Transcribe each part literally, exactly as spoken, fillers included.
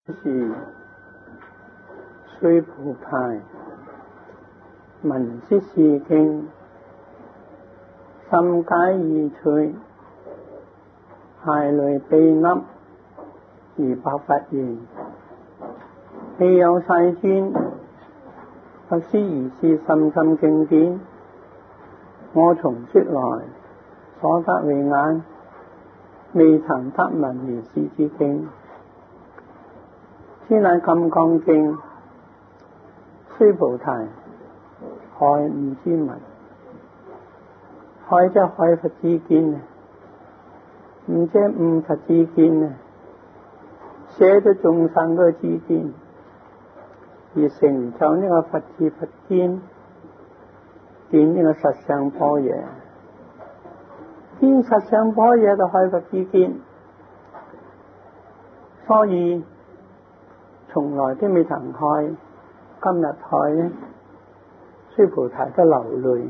是須菩提，聞知是經，心解意趣，鞋類被笠，如白佛言：希有世尊，不思而是深深經典，我從昔來所得慧眼，未曾得聞如是之經。此乃金剛經，須菩提，開悟之門。開即開佛之見，悟即悟佛之見，寫咗眾生嘅之見，而成就呢個佛智佛見，見呢個實相般若，見實相般若就開佛之見，所以從來都未曾開，今日開呢，須菩提都流淚。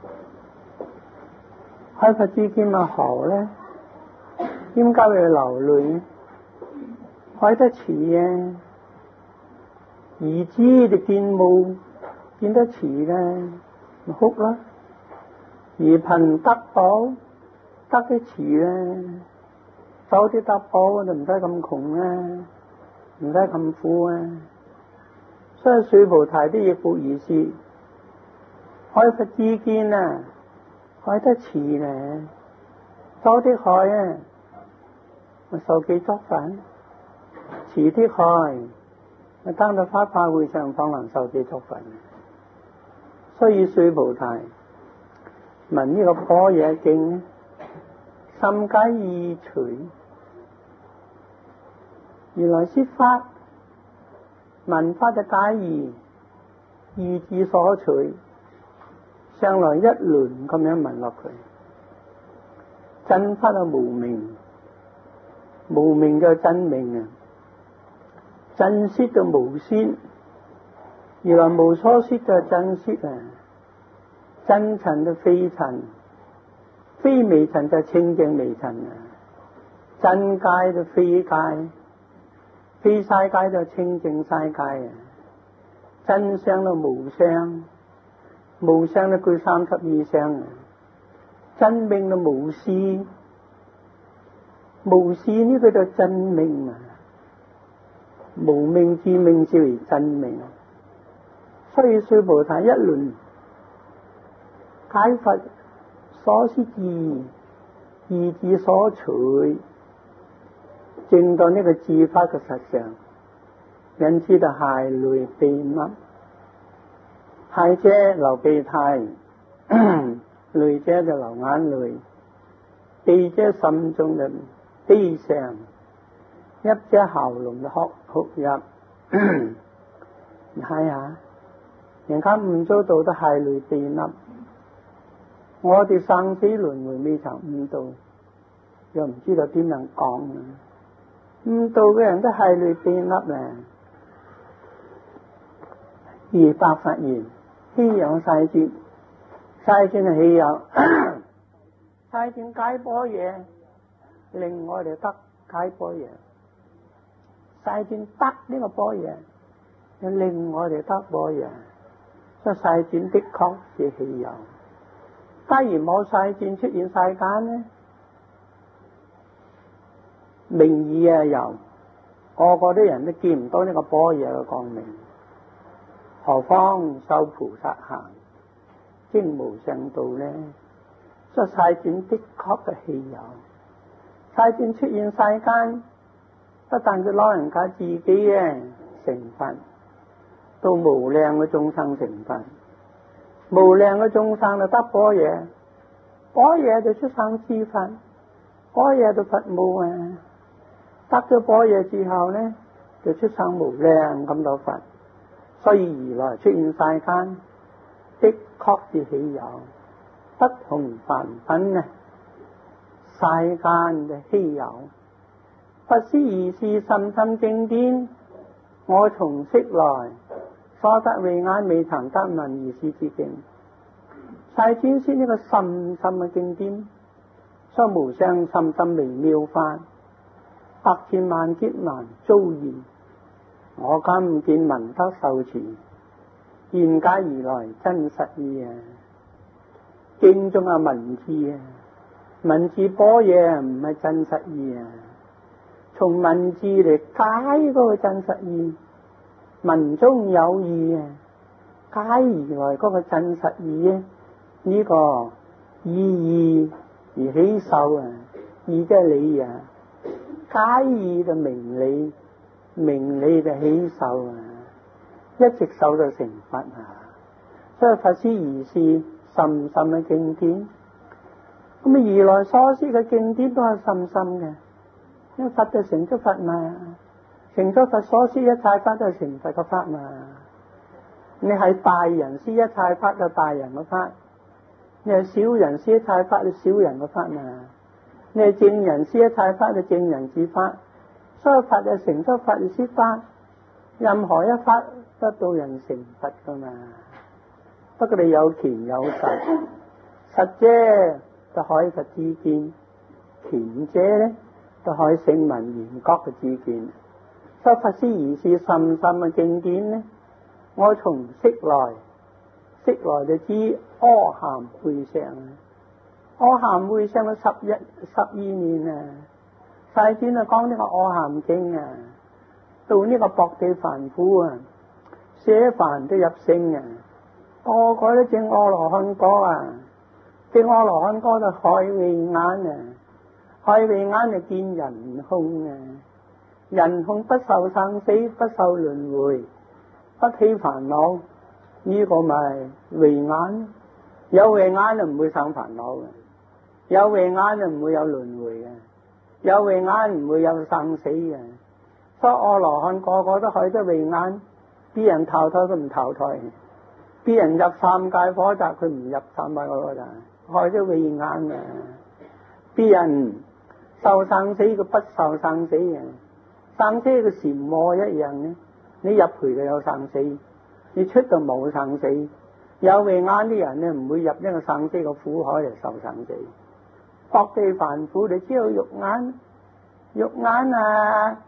開佛之見咪好呢？點解會流淚呢？開得遲啊，兒子就見母見得遲啦，咪哭啦；兒貧得寶得得遲啦，早啲得寶就唔使咁窮啦，唔使咁苦啊！所以須菩提都亦復如是，開佛之見啊，開得遲咧，早啲開啊，咪受記觸粉；遲啲開，咪登到法華會上方能受記觸粉。所以須菩提聞呢個般若經，心解意趣。原來說法，聞法就解義，義之所取，上來一輪咁樣聞落去。真法係無明，無明就真明啊！真色就無先，原來無所色就真色啊！真塵就非塵，非微塵就清淨微塵啊！真界就非界，非世界就清淨世界啊！真相就無相，無相就具三十二相啊！真命就無事，無事呢個就真命啊！無命之命是為真命，所以須菩提一輪解佛所思義，義之所取，證到呢個智法嘅實相，因此就鞋類被笠，鞋者流鼻涕，淚者就流眼淚，鼻者心中嘅悲傷，泣者喉嚨就哭哭泣。你睇下，人家悟咗道都鞋類被笠，我哋生死輪迴未曾悟到，又唔知道點樣講啊！悟道嘅人都鞋類被笠咧。而白佛言：希有世尊，世尊係希有，世尊解般若，令我哋得解般若。世尊得呢個般若，就令我哋得般若。所以世尊的確是希有。假如冇世尊出現世間呢，名義啊有，個個啲人都見唔到呢個般若嘅光明，何況修菩薩行證無上道呢？所以世尊的確係希有。世尊出現世間，不但佢老人家自己嘅成佛，到無量嘅眾生成佛，無量嘅眾生就得般若，般若就出生之佛，般若就佛母啊！得咗般若之後呢，就出生無量咁多佛，所以如來出現世間，的確是希有，不同凡品啊！世間嘅希有，不思而是深深經典，我從昔來所得慧眼，未曾得聞如是之經。世尊說呢個深深嘅經典，所無上深深微妙法，百千萬劫難遭遇， 我今見聞得受持，現解如來真實義啊！經中嘅文字啊，文字般若唔係真實義啊！從文字嚟解嗰個真實義，文中有義啊！解如來嗰個真實義啊！呢、這個意義而起受啊！義即係理啊！解義就明理，明理就起受啊！一直受到成佛啊！所以佛師如是甚深嘅經典，咁啊如來所說嘅經典都係甚深嘅，因為佛就成咗佛嘛，成咗佛所說一切法都係成佛嘅法嘛。你係大人說一切法就大人嘅法，你係小人說一切法就小人嘅法嘛。你係正人說一切法就正人之法，所以佛就成咗佛就說法，任何一法得到人成佛噶嘛。不過你有權有實，實者就開佛智見，權者咧就開聲聞緣覺嘅智見。所以佛師如是甚深嘅經典咧，我從昔來，昔來就知阿含會上啊，阿含會上咗十一十二年啊，世尊啊講呢個阿含經啊，到呢個薄地凡夫啊，捨凡都入聖啊。個個都證阿羅漢果啊，證阿羅漢果就開慧眼啊，開慧眼就見人空啊，人空不受生死，不受輪迴，不起煩惱，呢、這個咪慧眼，有慧眼就唔會生煩惱嘅，有慧眼就唔會有輪迴嘅，有慧眼唔會有生死嘅，所以阿羅漢個個都開咗慧眼，啲人投胎都唔投胎。啲人入三界火宅，佢唔入三界火宅，開咗慧眼啊！啲人受生死，佢不受生死啊！生死個漩渦一樣嘅，你入去就有生死，你出就冇生死。有慧眼啲人咧，唔會入呢個生死個苦海嚟受生死。薄地凡夫，你只有肉眼，肉眼啊，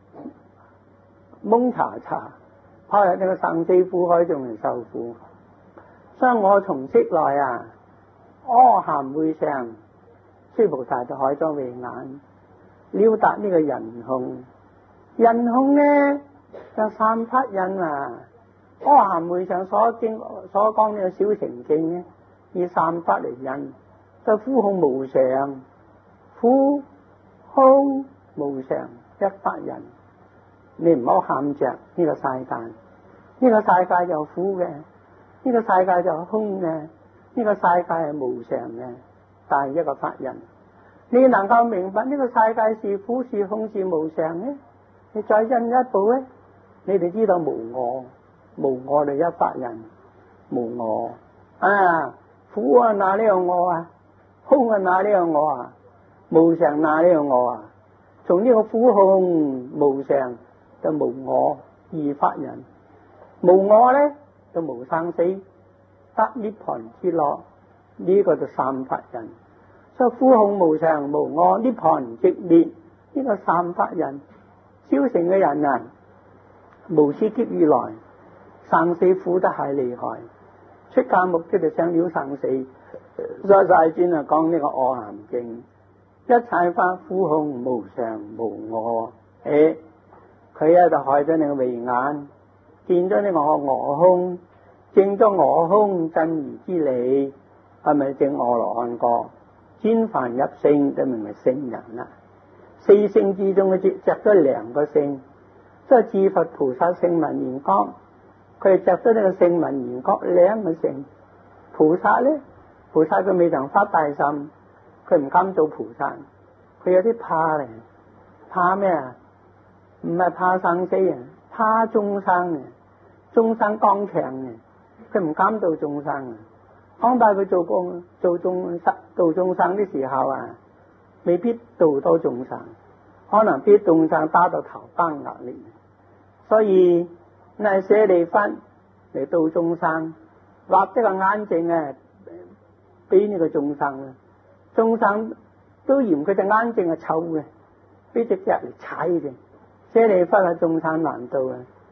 蒙查查，拋入呢個生死苦海仲嚟受苦。所以我從昔來啊，阿含會上，須菩薩就開咗慧眼，了達呢個人空。人空呢就三法印啊，阿含會上所經所講呢個小乘經呢，以三法嚟印，就苦空無常，苦空無常一法印。你唔好喊着呢個世界，呢、這個世界就苦嘅。呢個世界就空嘅，呢、這個世界係無常嘅，但係一個法人。你能夠明白呢個世界是苦是空是無常呢？你再進一步咧，你哋知道無我，無我就一法人，無我啊，苦啊哪裏有我啊，空啊哪裏有我啊，無常哪裏有我啊？從呢個苦空無常就無我二法人，無我咧。就無生死，得涅槃之樂，呢、這個就三法人。所以苦空無常無我涅槃寂滅，呢、這個三法人。小乘嘅人啊，無始劫以來生死苦得係厲害，出家目的就想了生死。所以世尊啊講呢個阿含經，一切法苦空無常無我。誒，佢喺度開咗你個慧眼。見咗呢個我空，證咗我空真如之理，係咪證阿羅漢果？轉凡入聖就明係聖人啦。四聖之中嘅只着咗兩個聖，即係智佛菩薩聲聞緣覺，佢係着咗呢個聲聞緣覺兩個聖。菩薩咧，菩薩佢未曾發大心，佢唔敢做菩薩，佢有啲怕咧，怕咩啊？唔係怕生死啊！怕眾生嘅，眾生剛強嘅，佢唔敢度眾生啊！當帶佢做工做眾生度眾生的時候啊，未必度到眾生，可能俾眾生打到頭崩額裂。所以乃舍利弗嚟度眾生，畫一個眼睛啊，俾呢個眾生啊，眾生都嫌佢隻眼睛係臭嘅，俾隻腳嚟踩嘅。舍利弗係眾生難度啊！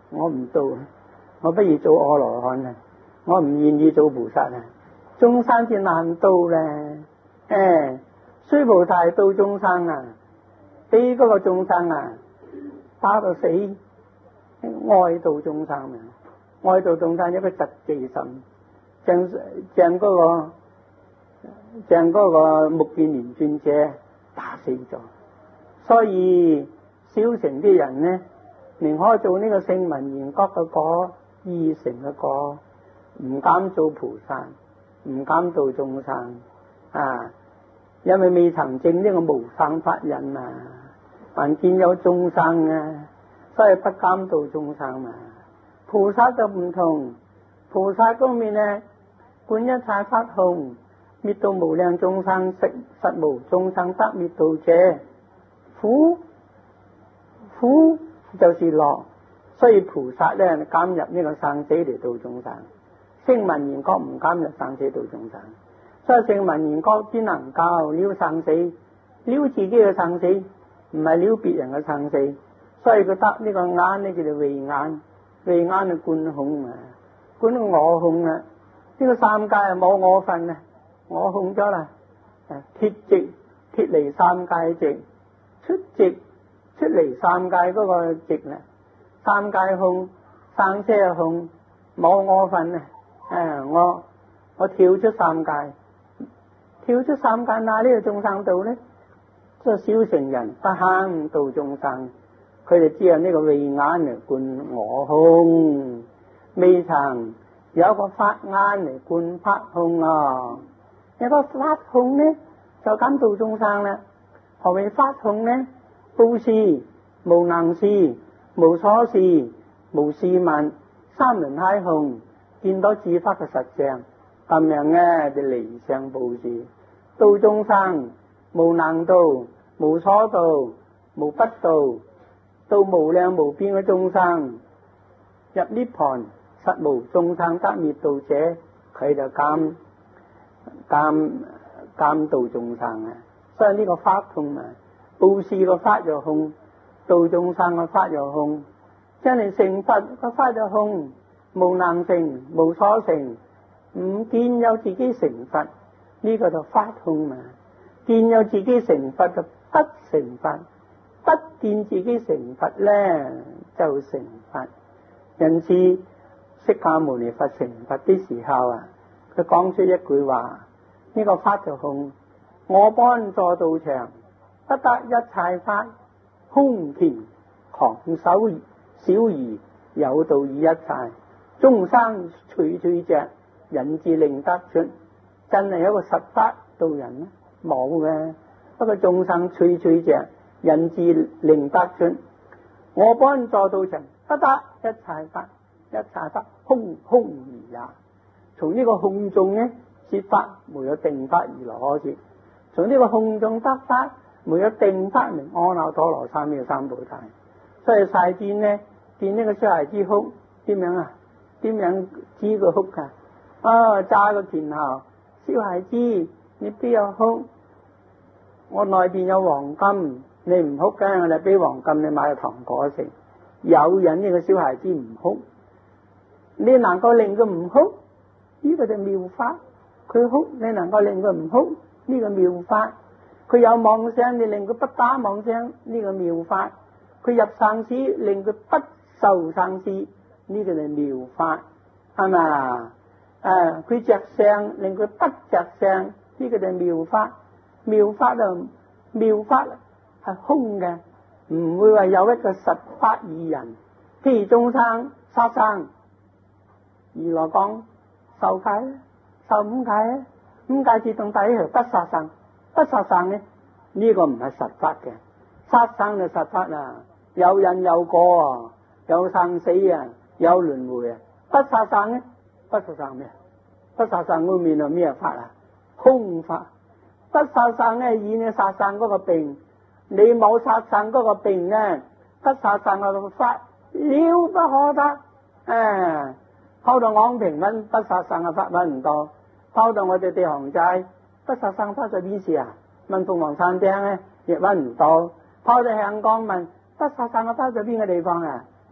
我唔做，我不如做阿羅漢啊！我唔願意做菩薩啊！眾生至難度咧，誒，須菩提度眾生啊，俾嗰個眾生啊打到死，愛度眾生啊，愛度眾生一個嫉忌心，將將嗰個將嗰個目犍連尊者打死咗。所以小乘啲人呢，寧可做呢個聲聞緣覺嘅果，二乘嘅果，唔敢做菩薩，唔敢度眾生啊！因為未曾證呢個無生法忍啊，還見有眾生啊，所以不敢度眾生嘛。菩薩就唔同，菩薩方面呢，觀一切法空，滅度無量眾生，實實無眾生得滅度者。苦苦就是樂，所以菩薩咧敢入呢個生死嚟度眾生。聲聞緣覺唔敢入生死度眾生，所以聲聞緣覺只能夠了生死，了自己嘅生死，唔係了別人嘅生死。所以佢得呢個眼呢叫做慧眼，慧眼係觀空啊，觀我空啊。呢、這個三界係冇我份啊，我空咗啦，脫籍脫離三界籍，出籍出離三界嗰個籍啦，三界空，生死係空，冇我份啊！誒，我我跳出三界，跳出三界，哪呢個眾生道呢？即係小乘人不肯度眾生，佢哋只有呢個慧眼嚟觀我空，未曾有一個法眼嚟觀法空啊！有個法空呢，就敢度眾生啦。何謂法空呢？布施、無能施、無所施、無事物，三輪皆空，見到自法嘅實相，咁樣呢就離相布施，度眾生，無能度、無所度、無不度，度無量無邊嘅眾生入涅槃，實無眾生得滅度者，佢就敢敢敢度眾生啊！所以呢個法空啊，布施個法又空，度眾生個法又空，真係成佛個法又空，無能成，無所成，唔見有自己成佛，呢、這個就法空嘛。見有自己成佛就不成佛，不見自己成佛咧就成佛。因此釋迦牟尼佛成佛的時候啊，佢講出一句話：呢、這個法就空，我般坐道場，不得一切法，空田狂手小兒有道以一切眾生隨隨着，引至令得出。真係有一個實法度人冇嘅，不過眾生隨隨着，引至令得出。我般坐道場，不得一切法，一切法空空而也。從呢個空中呢，說法沒有定法而來可說。從呢個空中得法，沒有定法名阿耨多羅三藐三菩提。所以晒見呢，見呢個小孩子哭，點樣啊？點樣知佢哭噶？啊，揸個拳頭，小孩子，你邊有哭？我內邊有黃金，你唔哭嘅，我哋俾黃金你買個糖果食。有人呢個小孩子唔哭，你能夠令佢唔哭，呢、這個就妙法。佢哭，你能夠令佢唔哭，呢、這個妙法。佢有妄想，你令佢不打妄想，呢、這個妙法。佢入生死，令佢不受生死，呢、這個就妙法，係咪啊？誒，佢着相，令佢不着相，呢、這個就妙法。妙法就妙法係空嘅，唔會話有一個實法二人。譬如眾生殺生，如來講受戒咧，受五戒咧，五戒自動底係不殺生，不殺生咧，呢、這個唔係實法嘅，殺生就實法啦，有因有果啊，有生死啊，有輪迴啊。不殺生咧，不殺生咩？不殺生嗰面係咩法啊？空法。不殺生咧，以你殺生嗰個病，你冇殺生嗰個病咧，不殺生嗰個法了不可得。誒，拋到昂平揾不殺生嘅法揾唔到，拋到我哋地行仔不殺生法在邊時啊？問鳳凰餐廳咧亦揾唔到，拋到香港問不殺生嘅法在邊個地方啊？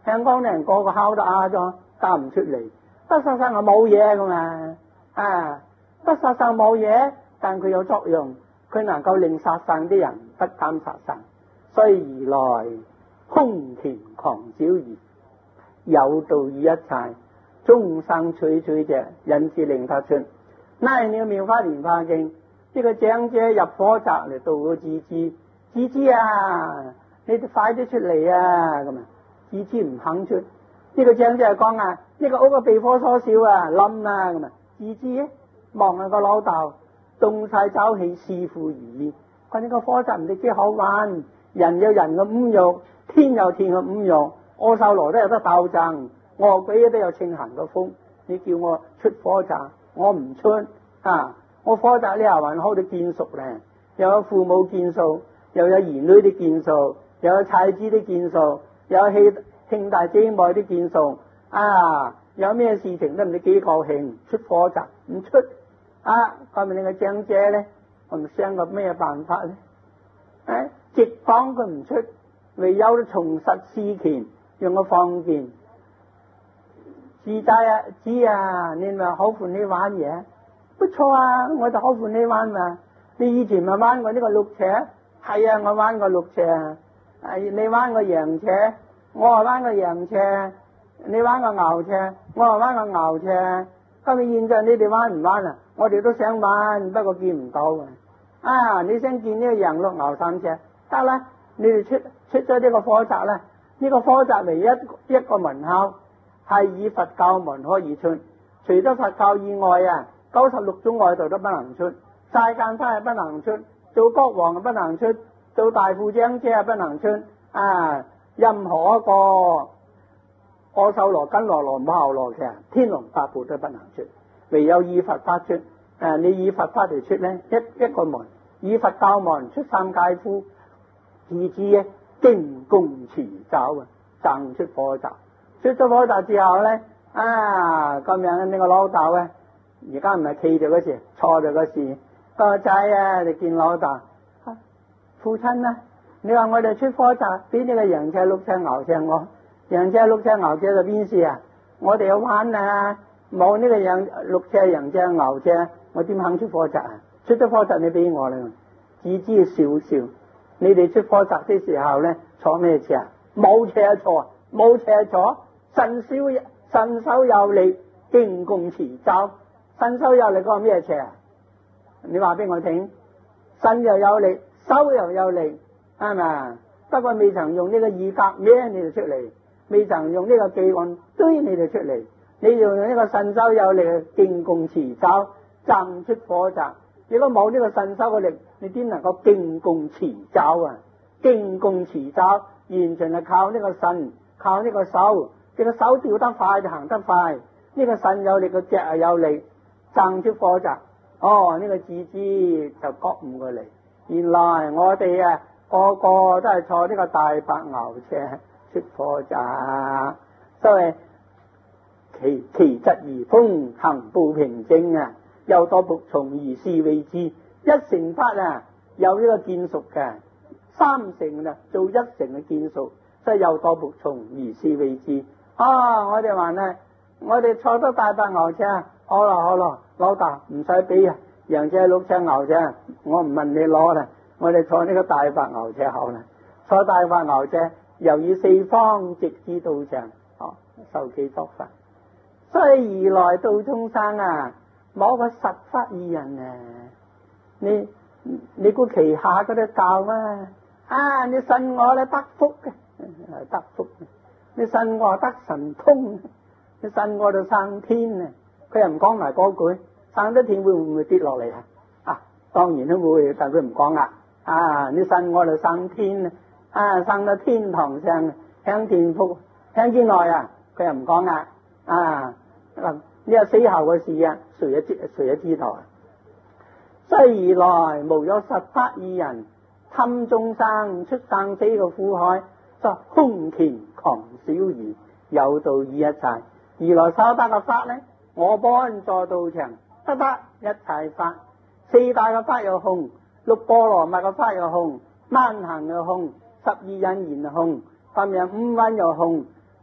香港啲人個個考得啞咗，答唔出嚟。得殺生係冇嘢噶嘛，啊，得殺生冇嘢，但佢有作用，佢能夠令殺生啲人不敢殺生。所以而來空田狂小兒，有道於一切眾生趣趣者，因此令他出。那你要妙法蓮華經，呢個長者入火宅嚟度個智智，智智啊，你快啲出嚟啊！咁啊，智智唔肯出。呢個長者係講啊，呢個屋個被火所燒啊，冧啊咁啊，智智望下個老豆，動晒走氣，視乎如意。佢呢個火宅唔知幾好玩，人有人嘅五欲，天有天嘅五欲，阿修羅都有得鬥爭，餓鬼都有清閒嘅風。你叫我出火宅，我唔出啊！我火宅呢下還好啲見熟咧，又有父母見數，又有兒女啲見數，又有妻子啲見數，又有兄兄弟姐妹啲見數啊！有咩事情都唔知幾高興，出火宅唔出啊！咁咪你個長者咧，我唔想個咩辦法咧？誒、啊，直講佢唔出，唯有啲從實施權，用個放劍。自在啊，知啊，你咪好歡喜玩嘢，不錯啊，我就好歡喜玩嘛。你以前咪玩過呢個鹿車？係啊，我玩過鹿車。啊，你玩過羊車？我係玩過羊車。你玩過牛車？我係玩過牛車。今日現在你哋玩唔玩啊？我哋都想玩，不過見唔到啊。啊，你想見呢個羊鹿牛三車？得啦，你哋出出咗呢個火宅啦。呢個火宅唯一一個門口。係以佛教門可以出，除咗佛教以外啊，九十六種外道都不能出。世間法係不能出，做國王係不能出，做大富長者係不能出。啊，任何一個阿修羅、緊羅羅、母后羅嘅天龍八部都不能出，唯有以佛法出。誒、啊，你以佛法嚟出咧，一一個門，以佛教門出三界夫，自知嘅經共持走啊，掙出火宅。出咗火宅之後咧，啊，咁樣呢個老豆咧，而家唔係企住嗰時，坐住嗰時，個仔啊，你見老豆，啊，父親啊，你話我哋出火宅，俾呢個羊車、鹿車、牛車我，羊車、鹿車、牛車就邊事啊？我哋有玩啊，冇呢個羊、鹿車、羊車、牛車，我點肯出火宅啊？出咗火宅你俾我啦，只知少少。你哋出火宅嘅時候咧，坐咩車啊？冇車坐，冇車坐。神手神手有力，經共持走。神手有力嗰個咩車啊？你話俾我聽。身又有力，手又有力，係咪？不過未曾用呢個二格咩你就出嚟，未曾用呢個技案堆你就出嚟。你要用呢個神手有力，經共持走，掙出火宅。如果冇呢個神手嘅力，你點能夠經共持走啊？經共持走完全係靠呢個腎，靠呢個手。呢個手調得快就行得快，呢、這個腎有力，個腳係有力，掙出火宅。哦，呢、這個自知就覺悟過嚟。原來我哋啊個個都係坐呢個大白牛車出火宅，所以其其疾而風，行步平靜啊，又多僕從而是為之。一成法啊，有呢個見熟嘅；三成啊，做一成嘅見熟，所以又多僕從而是為之。啊！我哋話咧，我哋坐得大白牛車，好啦好啦，老豆唔使俾啊，羊車、鹿車、牛車，我唔問你攞啦，我哋坐呢個大白牛車好啦。坐大白牛車，由於四方直至道場，哦，受記作法。所以而來到眾生啊，冇個實法二人啊，你你估旗下嗰啲教咩？啊，你信我咧得福嘅，得福嘅。你信我得神通，你信我就上天啊！佢又唔講埋嗰句，上得天會唔會跌落嚟啊？啊，當然都會，但佢唔講啦。啊，你信我就上天啊！啊，上到天堂上，享天福，享之內啊，佢又唔講啦。啊，呢個死後嘅事啊，誰也知誰也知道啊！雖而來無有實法二人，氹眾生出生死嘅苦海。作空田狂小兒，有道於一切。而來修得嘅法呢，我般坐道場，得得一切法。四大嘅法又空，六波羅蜜嘅法又空，萬行又空，十二因緣又空，咁樣五蘊又空，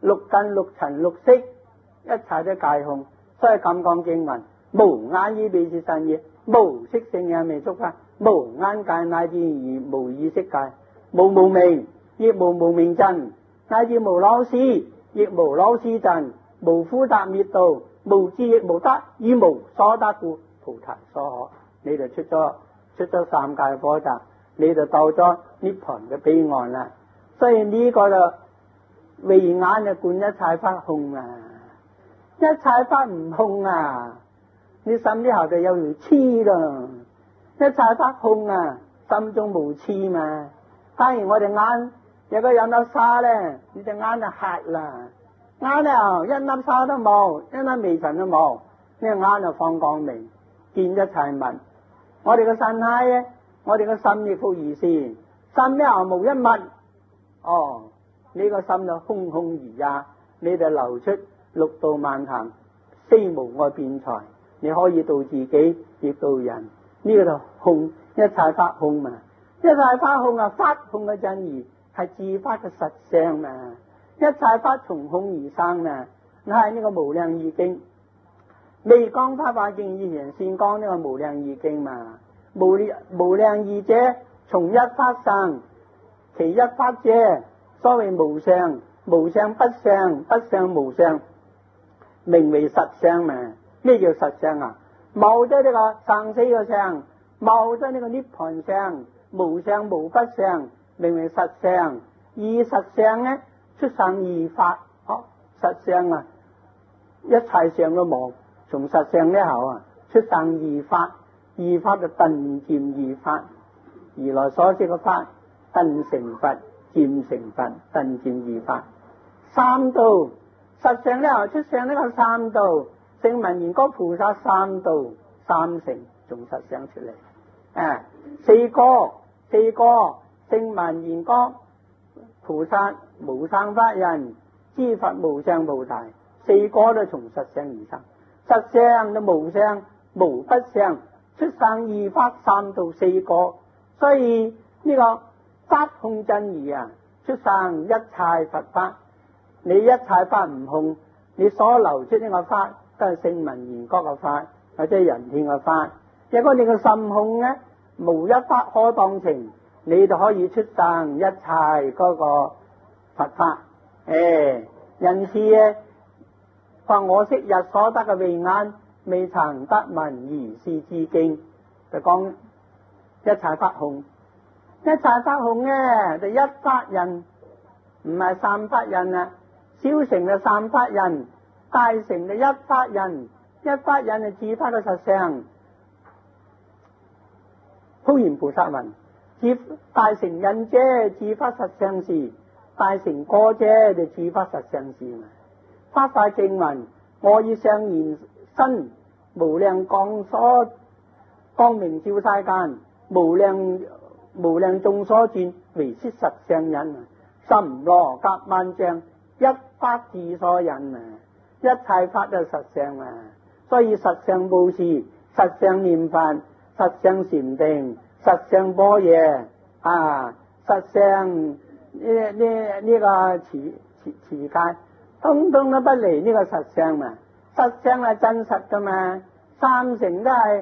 六根六塵六色，一切都界空。所以咁講經文，無眼耳鼻舌身意，無色聲也未觸法，無眼界乃至於無意識界，無無明，亦無無明盡，乃至無老死，亦無老死盡，無苦集滅道，無智亦無得，以無所得故，菩提所可。你就出咗出咗三界火宅，你就到咗涅槃嘅彼岸啦。所以呢個就慧眼就觀一切法空啊，一切法唔空啊，你心呢後就有條痴咯。一切法空啊，心中無痴嘛。反而我哋眼有個有粒沙咧，你隻眼就黑啦。眼咧一粒沙都冇，一粒微塵都冇，呢個眼就放光明，見一切物。我哋嘅身體咧，我哋嘅心亦復如是，心咧無一物。哦，呢個心就空空如也，你就流出六道萬行，非無我辯才，你可以度自己，亦度人。呢、這個就空，一切法空嘛。一切法空啊，法空嘅真義係自法嘅實相嘛。一切法從空而生啊，係呢個無量義經。未講法華經以前先講呢個無量義經嘛。無無量義者，從一法生，其一法者，所謂無相，無相不相，不相無相，名為實相嘛。咩叫實相啊？冇咗呢個生死嘅相，冇咗呢個涅槃相，無相無不相，名為實相。而實相呢，出生二法，哦，實相啊，一切相都冇，從實相呢後啊，出生二法，二法就頓漸二法，如來所說嘅法，頓成佛，漸成佛，頓漸二法。三道實相呢後出相呢個三道。聲聞緣覺菩薩三道三成仲實相出嚟，啊四個四個聲聞緣覺菩薩無生法忍，知佛無上菩提，四個都從實相而生。實相都無相無不相，出生二法三道四個，所以呢個法空真義啊，出生一切佛法。你一切法唔空，你所流出呢個法都係聲聞緣覺嘅法，或者人天嘅法。如果你個心空呢，無一法可當成，你就可以出生一切嗰個佛法。誒，因此咧，話我昔日所得嘅慧眼，未曾得聞如是之經，就講一切法空。一切法空呢，就一法印，唔係三法印啊。小乘就三法印，大乘就一法印。一法印係自法嘅實相。普賢菩薩云：自大乘印者，自法實相事；大乘果者，就自法實相事。法華經云：我以上現身，無量光所光明照世間，無量無量眾所轉，唯識實相印。深羅甲萬象，一法自所印啊！一切法都實相啊！所以實相布施、實相念佛、實相禪定、實相般若啊、實相呢呢呢個持持持戒，通通都不離呢個實相嘛！實相係真實噶嘛，三乘都係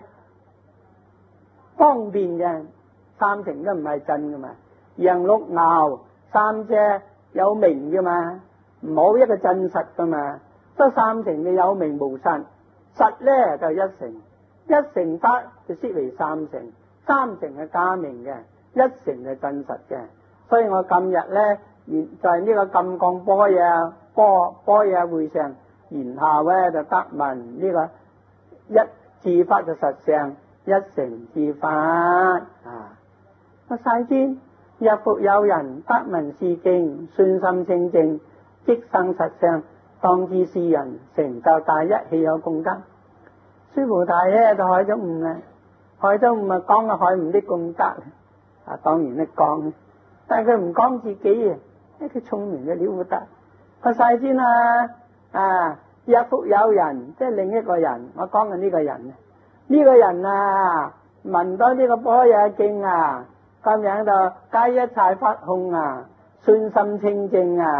方便嘅，三乘都唔係真噶嘛。羊鹿牛三隻有名噶嘛，冇一個真實噶嘛。得三乘嘅有名無實，實咧就係一乘，一乘法就識為三乘，三乘係假名嘅，一乘係真實嘅。所以我今日咧，就係呢個金剛般若般般若會上，然後咧就得聞呢個一自法嘅實相，一乘自法啊！我世尊，若復有人得聞是經，信心清淨，即生實相。當知是人成就大一，豈有功德？須菩提咧就開咗悟啦，開咗悟咪講個開悟啲功德啊，當然咧講，但係佢唔講自己啊，因為佢聰明嘅了不得。個世尊啊啊，若復有人，即係另一個人，我講緊呢個人啊，呢、這個人啊聞到呢個般若經啊，咁樣就皆一切法空啊，信心清淨啊。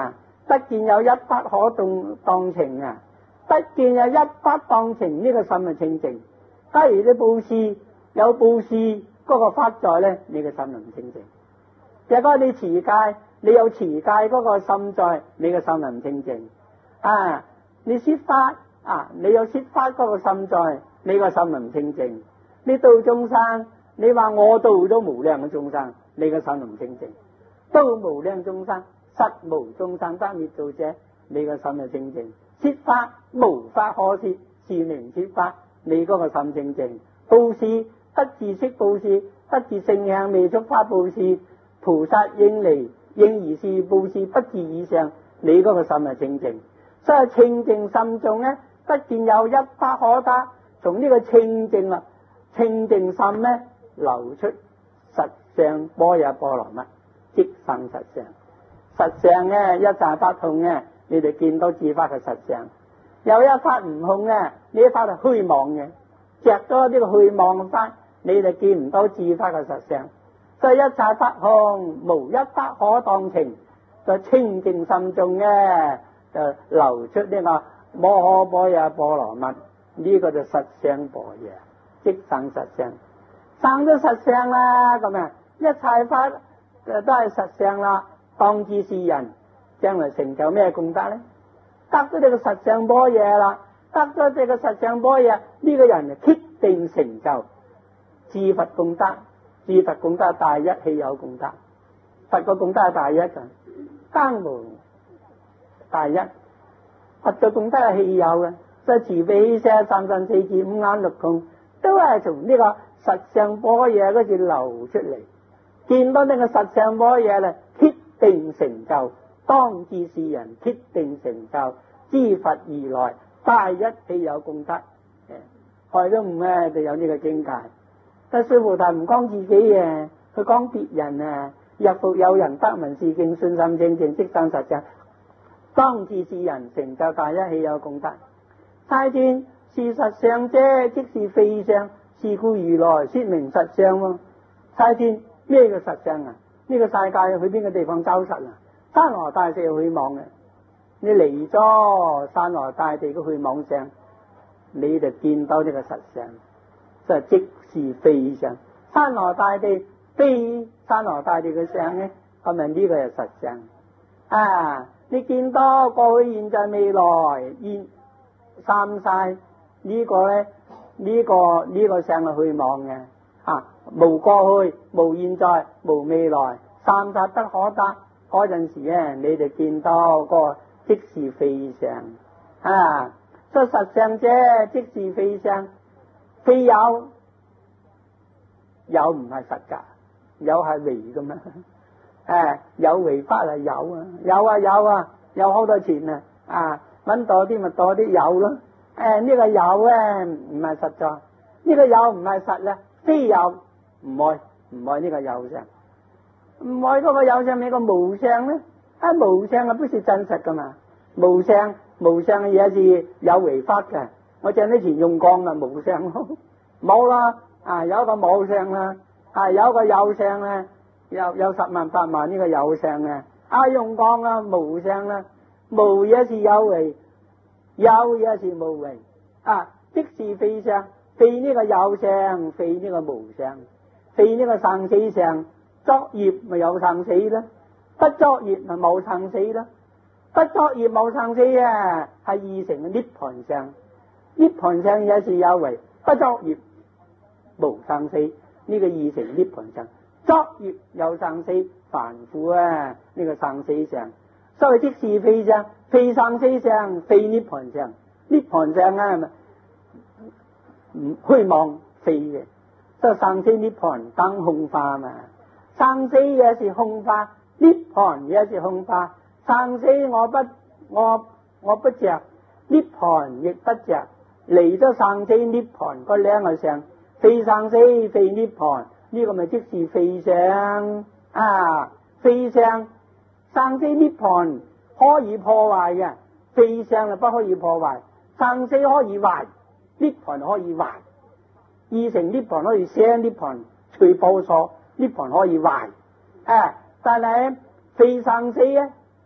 得見有一不可動當情啊！得見有一不當情，呢、這個心係清淨。假如你布施有布施嗰個法在咧，你嘅心就唔清淨。如果你持戒，你有持戒嗰個心在，你嘅心就唔清淨。啊，你説法啊，你有説法嗰個心在，你個心就唔清淨。你度眾生，你話我度咗無量嘅眾生，你個心就唔清淨。度無量眾生，實無眾生得滅度者，你個心就清淨。説法無法可説，是名説法，你嗰個心清淨。布施不自識布施，不自性向未觸法布施，菩薩應離應而是布施，不自以上，你嗰個心係清淨。所以清淨心中咧，不見有一法可得，從呢個清淨啊，清淨心咧流出實相般若波羅蜜，即生實相。實相咧一切法空嘅，你哋見到自法嘅實相。有一法唔空嘅，呢一法係虛妄嘅，着咗呢個虛妄嘅法，你哋見唔到自法嘅實相。所以一切法空，無一法可當情，在清淨心中咧就流出呢個摩訶般若波羅蜜，呢、這個就實相般若，即生實相。生咗實相啦，咁啊一切法都係實相啦。當知是人將來成就咩功德咧？得咗呢個實相般若啦，得咗呢個實相般若，呢、這個人就決定成就至佛功德。至佛功德大一，稀有功德。佛個功德係大一嘅，更無大一。佛個功德係稀有嘅，所以慈悲喜捨三身四智五眼六孔都係從呢個實相般若嗰時流出嚟。見到呢個實相般若咧，決定成就，當知是人決定成就，知佛而來，大一稀有功德。開咗悟咧就有呢個境界。但須菩提唔講自己嘅，佢講別人啊。若復有人得聞是經，信心清淨，即生實相，當知是人成就大一稀有功德。世尊是實相者，即是非相，是故如來說明實相喎。世尊咩叫實相啊？呢、這個世界去邊個地方周實啊？山河大地去望嘅，你離咗山河大地嘅去望相，你就見到呢個實相，就即是非相。山河大地非山河大地嘅相咧，係咪呢個係實相啊？你見到過去、現在、未來現三世呢個咧，呢、這個呢、這個相係去望嘅啊！無過去、無現在、無未來，三世不可得。嗰陣時咧，你哋見到個即是非相啊！所以實相者，即是非相，非有有唔係實噶，有係為噶嘛？誒、啊，有為法係有啊，有啊有啊，有好多錢啊！啊，搵多啲咪多啲有咯。誒、啊，呢、這個有咧唔係實在，呢、這個有唔係實咧，非有唔愛唔愛呢個有相。唔愛嗰個有相，你個無相咧？啊，無相啊，不是真實噶嘛？無相無相嘅嘢是有為法嘅。我借啲錢用光啊，無相咯，冇啦啊，有一個冇相啦，啊有一個有相咧，有有十萬八萬呢個有相啊，啊用光啦，無相啦，無嘢是有為，有嘢是無為啊，即是非相，非呢個有相，非呢個無相，非呢個生死相。作業咪有生死啦，不作業咪冇生死啦。不作業冇生死啊，係二成嘅涅槃相。涅槃相也是有為，不作業無生死，呢、這個二成涅槃相。作業有生死，凡夫啊，呢、這個生死相。所謂即是非相，非生死相，非涅槃相。涅槃相啊，咪唔虛妄非嘅，所以生死涅槃當空化嘛。生死也是空化，涅槃也是空化。生死我不我我不着，涅槃亦不着。離咗生死涅槃嗰兩個相，非生死非涅槃，呢、這個咪即是非相啊！非相生死涅槃可以破壞嘅，非相就不可以破壞。生死可以壞，涅槃可以壞。二成涅槃可以生涅槃，隨報所。涅槃可以壞，啊！但係非生死啊，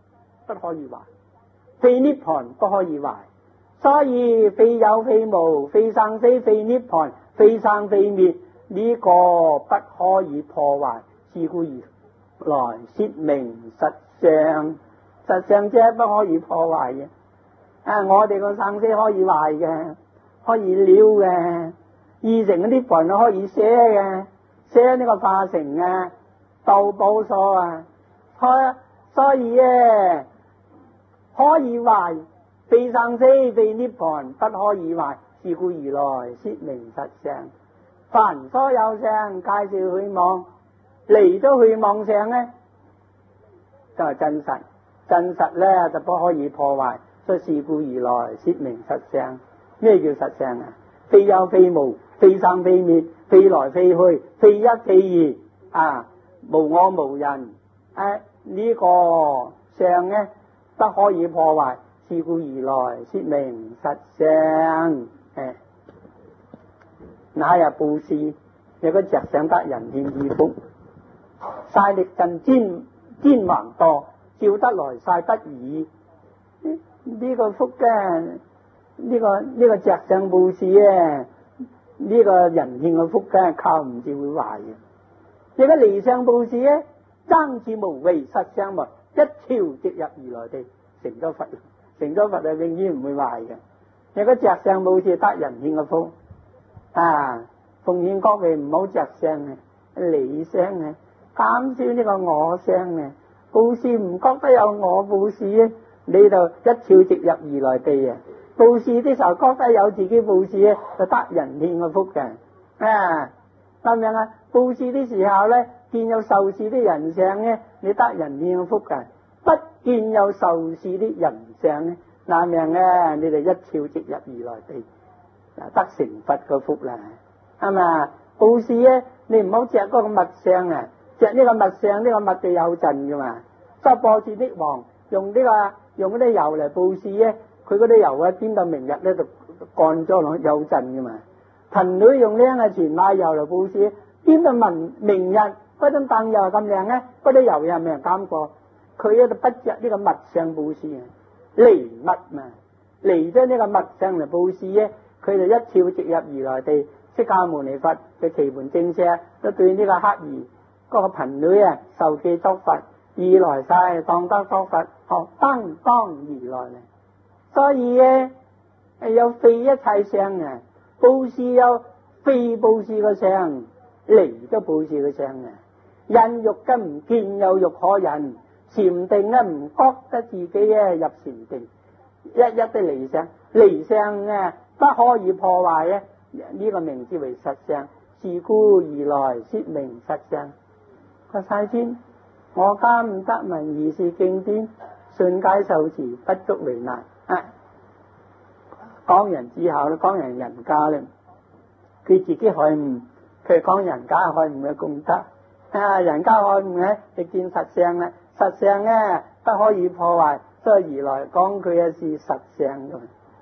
不可以壞，非涅槃不可以壞。所以非有非無，非生非非涅槃，非生非滅，呢、這個不可以破壞。是故而來說明實相，實相即係不可以破壞嘅。啊，我哋個生死可以壞嘅，可以了嘅，二成嗰啲盤可以寫嘅，寫呢個化成啊，鬥寶所啊，所以咧可以壞。非生死非涅槃，不可以壞。是故而來說明實相。凡所有相，皆是虛妄。離咗虛妄相咧，就係真實。真實咧就不可以破壞。所以是故而來說明實相。咩叫實相啊？非有非無，非生非滅，非來非去，非一非二啊，無我無人。誒，呢個相咧不可以破壞。是故而來說明實相。誒，那日布施，有個着想得人獻二福，晒力盡煎煎還多，照得來晒不已。呢、這個福嘅，呢、這個呢、這個着想布施咧，呢、這個人獻嘅福嘅靠唔住會壞嘅。呢個離相布施咧，爭住無為實相物，一朝直入如來地，成咗佛。成咗佛係永遠唔會壞嘅。你個着相布施得人獻嘅福啊！奉獻各位唔好着相嘅，離相嘅，減少呢個我相嘅。布施唔覺得有我布施咧，你就一朝直入如來地啊！布施啲時候覺得有自己布施咧，就得人獻嘅福嘅啊！咁樣啊，布施啲時候咧，見有受施啲人相咧，你得人獻嘅福嘅。不見有受施啲人相咧，那命咧，你哋一朝直入如來地，得成佛個福啦，係嘛？布施咧，你唔好着嗰個物相啊，着呢個物相，呢、這個物地有陣噶嘛。所以波斯匿王用呢、這個用嗰啲油嚟布施咧，佢嗰啲油啊，點到明日咧就乾咗落有陣噶嘛。貧女用靚嘅全買油嚟布施，點到明明日嗰種燈油咁靚咧，嗰啲油又係咪人監過？佢喺度不着呢個物相布施啊，離物嘛，離咗呢個物相嚟布施咧，佢就一朝直入如來地。釋迦牟尼佛嘅奇門正舍都對呢個乞兒嗰個貧女啊受記作佛，二來晒當得作佛，學登當如來咧。所以咧有非一切相啊，布施有非布施嘅相，離咗布施嘅相啊，忍辱嘅唔見有辱可忍。禪定咧唔覺得自己咧入禪定，一一都離相，離相咧不可以破壞咧，呢、這個名字為實相。是故而來說明實相。個世尊，我家唔得聞如是經典，信解受持不足為難。啊，講人之後咧，講人人家咧，佢自己開悟，佢講人家開悟嘅功德。啊，人家開悟咧，你見實相咧。實相咧不可以破壞，所以而來講佢嘅是實相嘅。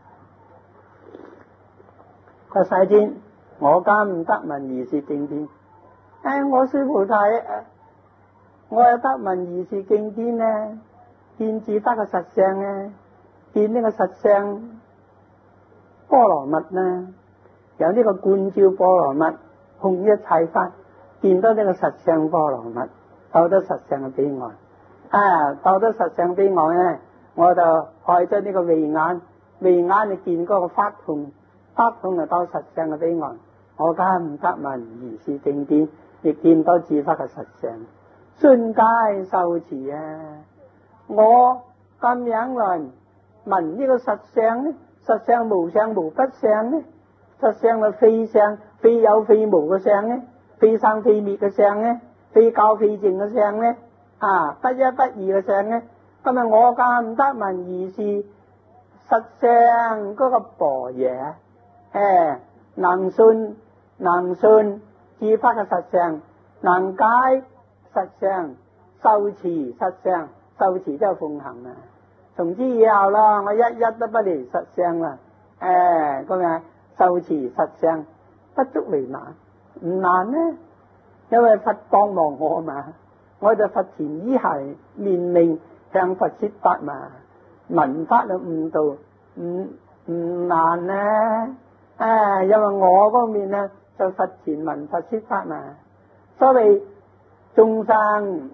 個世尊，我家唔得聞如是經典。唉、哎，我須菩提，我有得聞如是經典咧，見自得嘅實相咧，見呢個實相波羅蜜啦，有呢個觀照波羅蜜，控一切法，見到呢個實相波羅蜜，到得實相嘅彼岸。啊，到咗實相彼岸咧，我就開咗呢個慧眼，慧眼你見嗰個法通，法通就到實相嘅彼岸。我家唔得聞如是經典，亦見到自法嘅實相，信解受持啊！我咁樣來聞呢個實相咧，實相無相無不相咧，實相係非相，非有非無嘅相咧，非生非滅嘅相咧，非教非證嘅相咧。啊，不一不二嘅相咧，咁啊我家唔得聞如是實相嗰個般若，誒，能信能信自法嘅實相，能解實相，受持實相，受持即係奉行啊。從此以後啦，我一一都不離實相啦，誒，咁啊受持實相不足為難，唔難呢，因為佛幫忙我嘛。我就佛前依係面命， 聽佛說法嘛，聞法就悟道，唔唔難呢。啊，因為我嗰面呢就佛前聞佛說法嘛。所謂眾生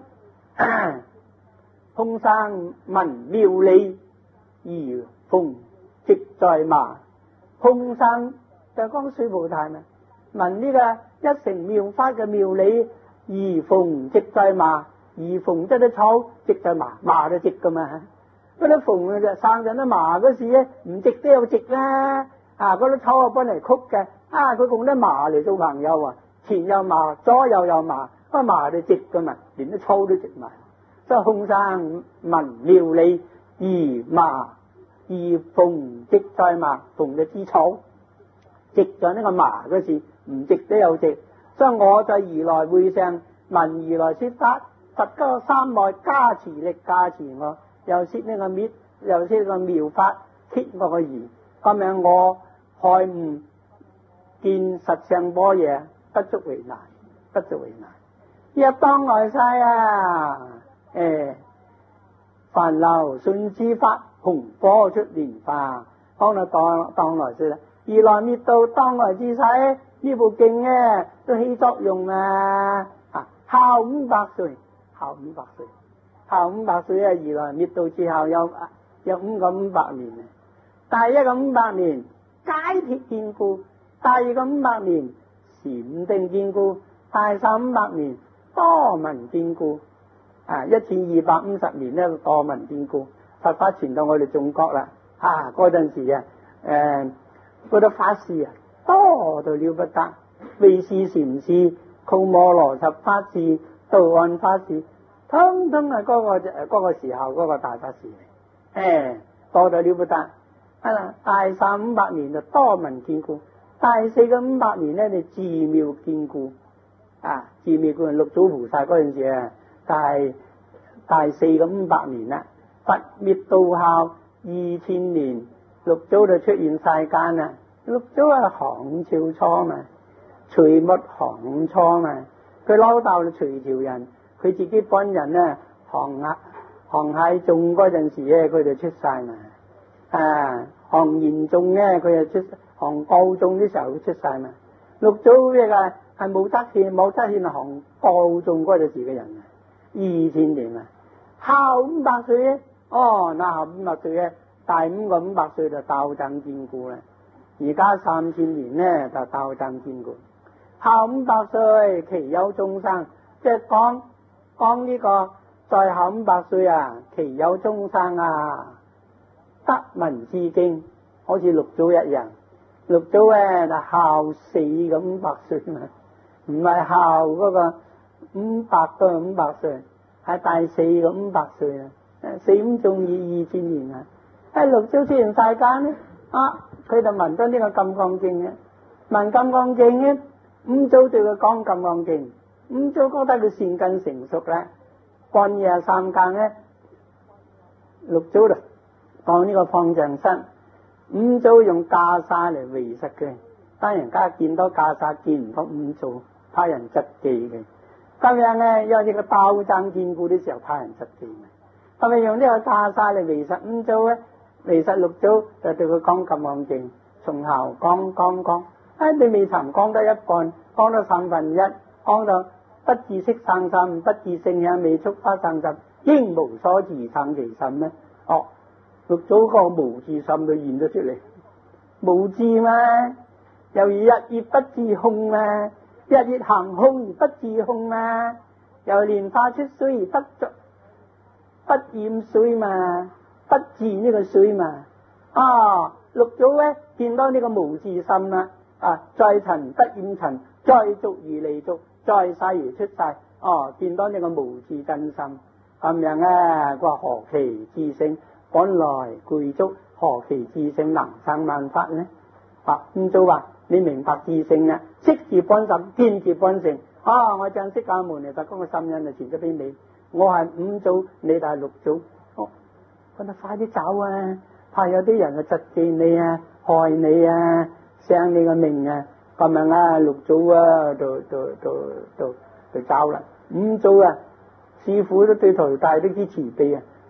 空生聞妙理而逢寂在麻，空生就講須菩提嘛，聞呢個一乘妙法嘅妙理而逢寂在麻，而逢即係草，寂在麻，麻就寂噶嘛。嗰啲逢就生緊啲麻嗰時咧，唔寂都有寂啦。啊，嗰啲草啊幫嚟曲嘅，啊佢用啲麻嚟做朋友啊，前有麻，左右有麻，個麻就寂噶嘛，連啲草都寂埋。所以空生聞妙理而麻，而逢寂在麻，逢就知草，寂在呢個麻嗰時，唔寂都有寂。所以我就如來會上聞如來說法，佛嗰三昧加持力加持我，又說呢個滅，又說呢個妙法揭我個疑，咁樣我開悟見實相般若，不足為難，不足為難。一當來世啊，誒，煩惱順之法，紅火出蓮花，講到當當來世啦。如來滅度當來之世，呢部經咧都起作用啊！啊，孝五百歲，孝五百歲，孝五百歲啊！如來滅度之後有有五個五百年啊！第一個五百年解脫堅固，第二個五百年禪定堅固，第三五百年多聞堅固。啊，一千二百五十年咧多聞堅固，佛法傳到我哋中國啦！啊，嗰陣時啊，誒、呃，嗰啲法師啊多到了不得，為師禪師、鳩摩羅什法師、道安法師，通通係嗰個嗰個時候嗰個大法師嚟，誒，多到了不得。係啦，第三五百年就多聞堅固，第四個五百年咧就自妙堅固。啊，自妙固六祖菩薩嗰陣時啊，第第四個五百年啦，佛滅度後二千年，六祖就出現世間啦。六祖係唐朝初嘛，隋末唐初嘛，佢老豆就隋朝人，佢自己本人咧唐亞唐太宗嗰陣時咧，佢就出世嘛。啊，唐玄宗咧，佢就出唐高宗啲時候佢出世嘛。六祖呢個係冇得獻冇得獻唐高宗嗰陣時嘅人啊，二千年啊，後五百歲咧，哦，嗱後五百歲咧，第五個五百歲就鬥爭堅固啦。而家三千年咧就鬥爭堅固，後五百歲其有眾生，即係講講呢個在後五百歲啊，其有眾生啊，得聞知經，好似六祖一樣。六祖咧就後四個五百歲嘛，唔係後嗰個五百個五百歲，係第四個五百歲啊，四五仲二二千年啊，喺六祖出現世間咧，啊，佢就聞咗呢個金剛經嘅，聞金剛經咧，五祖對佢講金剛經，五祖覺得佢善根成熟啦，半夜三更咧，六祖就講呢個方丈室。五祖用袈裟嚟圍實佢，當人家見到袈裟見唔到五祖，怕人質記嘅。咁樣咧，有呢個鬥爭堅固啲時候，怕人質記嘅。咁咪用呢個袈裟嚟圍實五祖咧，圍實六祖就對佢講金剛經，從頭講講講，啊你未曾講得一半，講到三分一，講到不自識生心，不自性也未觸發生心，應無所自生其心咧，哦。六祖個無自心就現咗出嚟，無自嘛，又如日月不自控嘛，日月行空而不自控嘛，又蓮花出水而不作不染水嘛，不自呢個水嘛。啊，六祖咧見到呢個無自心啦，啊，在塵不染塵，在俗而離俗，在世而出世，哦、啊，見到呢個無自真心，咁樣啊，佢話何其自性。本來具足，何其自性能生萬法呢？啊，五祖話你明白自性啊，識自本心，見自本性。啊，我將釋迦牟尼佛講嘅心印就傳咗俾你。我係五祖，你就係六祖。哦，我哋快啲走啊！怕有啲人啊質疑你啊，害你啊，傷你個命啊。咁樣啊，六祖啊，就就就就就走啦。五祖啊，師父都對徒弟都幾慈悲啊。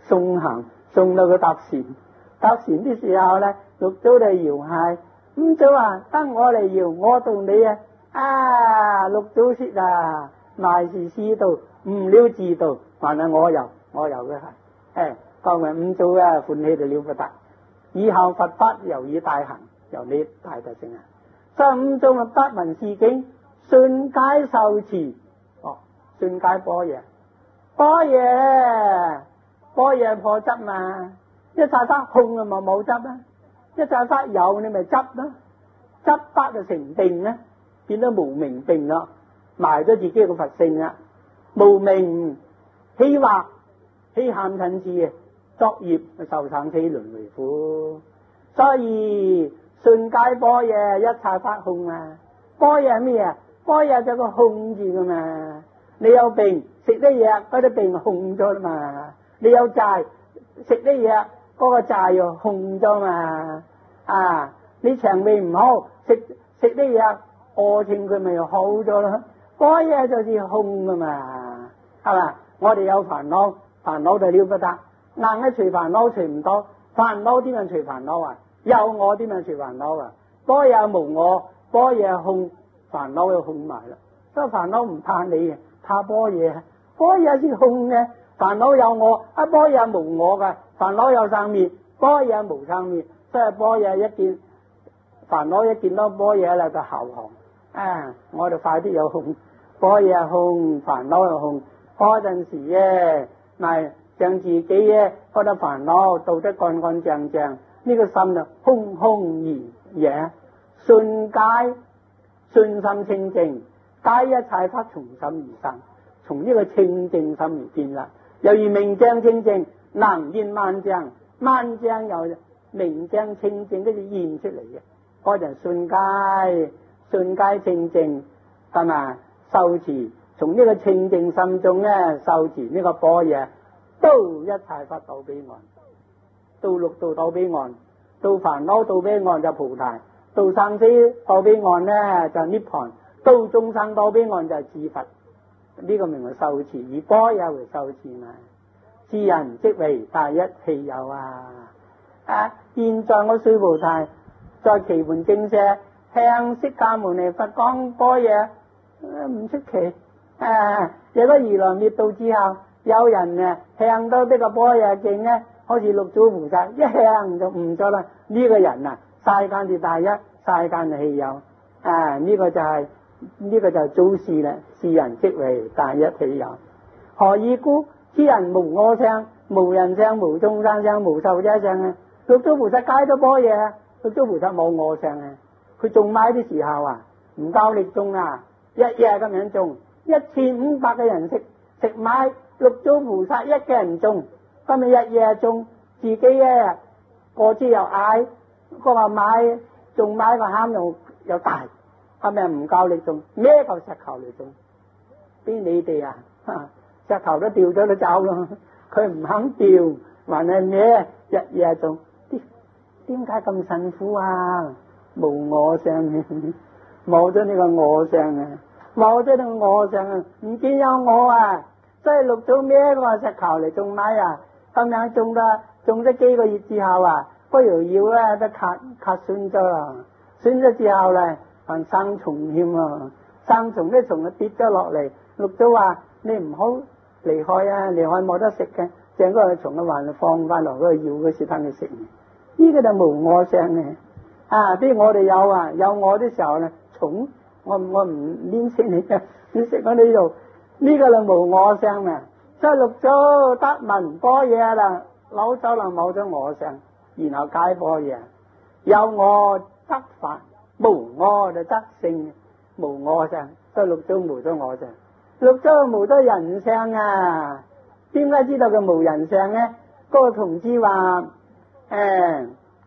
送行送到佢搭船，搭船啲時候咧，六祖就搖鞋，五祖話得我嚟搖，我同你啊，啊六祖說啊，乃是師道，悟了自道，還係我遊，我遊嘅係，誒，當為五祖啊歡喜到了不得，以後佛法由以大行，由你大德成啊，所以五祖啊不聞是經，瞬解受持，哦，瞬解般若，般若般若破執嘛，一切法空啊嘛冇執啊，一切法有你咪執咯，執法就成定啦，變咗無明定咯，埋咗自己個佛性啦，無明起惑起慳嗔癡啊，作業受生死輪迴苦，所以瞬解般若，一切法空啊，般若係咩啊？般若就個空字噶嘛，你有病食啲藥，嗰啲病空咗啦嘛，你有債食啲藥，嗰個債又空咗嘛，啊，你腸胃唔好食食啲藥，餓症佢咪又好咗咯，般若就是空噶嘛，係嘛？我哋有煩惱，煩惱就了不得，硬一除煩惱除唔到，煩惱點樣除煩惱啊？有我點樣除煩惱啊？般若無我，般若空，煩惱又空埋啦。所以煩惱唔怕你嘅，怕般若，般若是空嘅，煩惱有我，啊般若無我嘅，煩惱有生滅，般若無生滅，所以般若一見煩惱一見到般若啦就投降，啊，我哋快啲有空，般若空，煩惱又空，嗰陣時咧，咪讓自己咧覺得煩惱道得乾乾淨淨，呢個心就空空如也，瞬解信心清淨，解一切法從心而生，從呢個清淨心而變啦。又如明鏡清淨，能現萬象，萬象由明鏡清淨跟住現出嚟嘅，嗰陣瞬解瞬解清淨，係嘛？修持從呢個清淨心中咧，修持呢個般若，都一切法到彼岸，到六道到彼岸，到煩惱到彼岸就菩提，到生死到彼岸咧就涅槃，到眾生到彼岸就智佛。呢、這個名為修持，以般若為修持嘛。智人即為大一氣有啊！啊，現在我須菩提在祇門精舍向釋迦牟尼佛講般若，唔出奇。啊，如果如來滅度之後，有人啊向到呢個般若經咧，好似六祖菩薩一向就悟咗啦。呢、這個人啊，世間是大一，世間是稀有。啊，呢、這個就係、是、呢、這個就係祖師啦。智人即為大一稀有，何以故？此人無我相，無人相，無眾生相，無壽者相啊！六祖菩薩解咗般若，六祖菩薩冇我相啊！佢種米啲時候啊，唔夠力種啊，日日咁樣種，一千五百個人食食米，六祖菩薩一個人種，今日日日種，自己咧個子又矮，個話米種米個餡又又大，係咪唔夠力種？孭嚿石頭嚟種，邊你哋啊？石頭都掉咗都走咯，佢唔肯掉，還係咩？日日做，點點解咁辛苦啊？無我相嘅，冇咗呢個我相啊，冇咗呢個我相啊，唔見有我啊！所以六祖孭個石頭嚟種米啊，咁樣種得種咗幾個月之後啊，嗰條腰咧都卡卡損咗啦，損咗之後咧還生蟲添啊，生蟲啲蟲啊跌咗落嚟，六祖話你唔好離開啊！離開冇得食嘅，整個蟲嘅還放翻落嗰個腰嗰時等佢食。呢、這個就無我相嘅啊！比如我哋有啊，有我啲時候咧，蟲我我唔黏食你嘅，你食我呢度呢個就無我相啊！所以六祖得聞般若啦，攞走啦冇咗我相，然後解般若，有我得法，無我就得性，無我相，所以六祖無咗我相。六祖無咗人相啊！點解知道佢無人相呢？嗰、那個同志話：誒，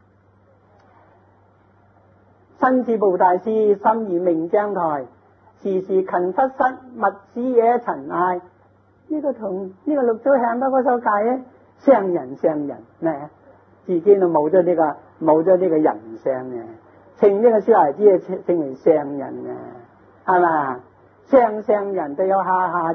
身是菩提樹，心如明鏡台，時時勤拂拭，勿使惹塵埃。呢、這個同呢、這個六祖向到嗰首偈咧，相人相人咧，自己就冇咗呢個冇咗呢個人相嘅，稱呢個小孩子啊稱為相人啊，係嘛？相相人都有下下之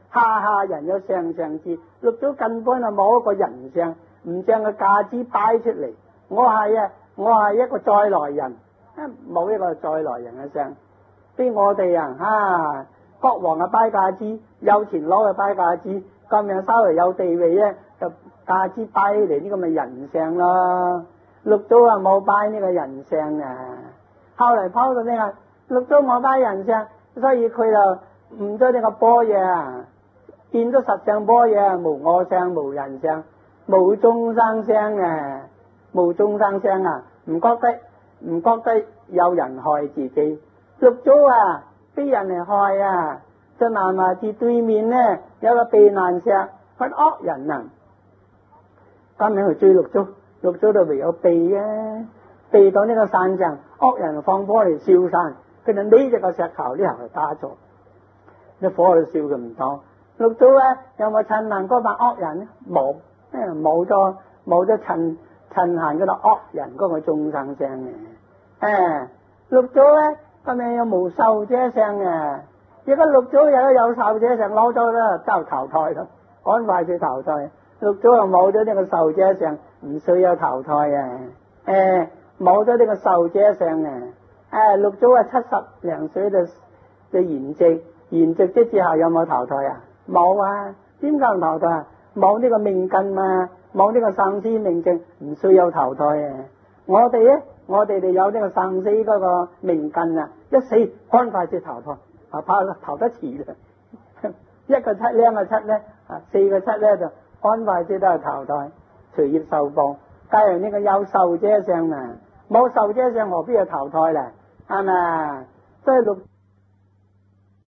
下下人有上上智。六祖根本係冇一個人相，唔將個架子擺出嚟。我係啊，我係一個再來人，冇一個再來人嘅相。俾我哋啊，啊國王啊擺架子，有錢佬啊擺架子，咁樣稍微有地位咧，就架子擺起嚟呢個咪人相咯。六祖啊冇擺呢個人相啊，後嚟拋到呢個六祖冇擺人相，所以佢就悟咗呢個般若啊，見咗實相般若，無我相，無人相，無眾生相啊，無眾生相啊，唔覺得唔覺得有人害自己。六祖啊，俾人嚟害啊！在南華寺對面呢，有個避難石，佢惡人啊，咁樣去追六祖，六祖就唯有避啊，避到呢個山上，惡人放火嚟燒山，佢就匿隻個石頭呢頭嚟打咗，啲火嚟燒佢唔到。六祖咧有冇趁閒嗰班惡人咧？冇，冇咗冇咗趁趁閒嗰度惡人嗰個眾生相嘅。誒，六祖咧。咁樣有無壽者相啊！如果六祖有有壽者相，攞咗啦，就投胎咯，趕快去投胎。六祖又冇咗呢個壽者相，唔需要投胎啊！誒、欸，冇咗呢個壽者相啊！誒、欸，六祖啊七十零歲就就圓寂，圓寂之之後有冇投胎啊？冇啊！點解唔投胎啊？冇呢個命根嘛，冇呢個生死命證，唔需要投胎啊！我哋咧。我哋哋有呢個生死嗰個命根啊，一死趕快就投胎，啊怕投得遲啦，一個七兩個七咧，啊四個七咧就趕快就都係投胎，隨業受報。假如呢個有壽者相啊，冇壽者相何必要投胎咧？係咪？所以六